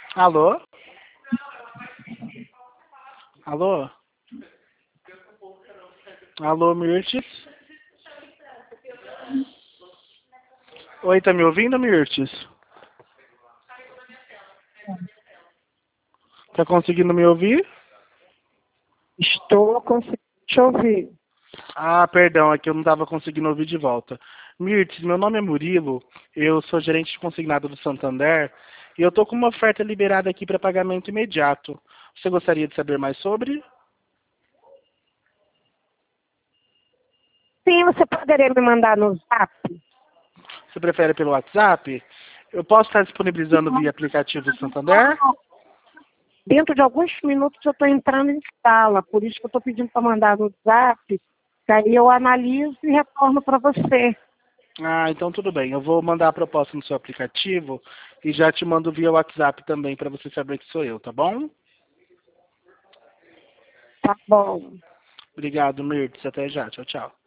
Alô? Alô? Alô, Mirtes? Oi, tá me ouvindo, Mirtes? Tá conseguindo me ouvir? Estou conseguindo te ouvir. Ah, perdão, é que eu não estava conseguindo ouvir de volta. Mirtes, meu nome é Murilo, eu sou gerente de consignado do Santander e eu tô com uma oferta liberada aqui para pagamento imediato. Você gostaria de saber mais sobre? Sim, você poderia me mandar no Zap? Você prefere pelo WhatsApp? Eu posso estar disponibilizando via aplicativo do Santander? Dentro de alguns minutos eu estou entrando em sala, por isso que eu estou pedindo para mandar no Zap, que aí eu analiso e retorno para você. Ah, então tudo bem. Eu vou mandar a proposta no seu aplicativo e já te mando via WhatsApp também para você saber que sou eu, tá bom? Tá bom. Obrigado, Mirtes. Até já. Tchau, tchau.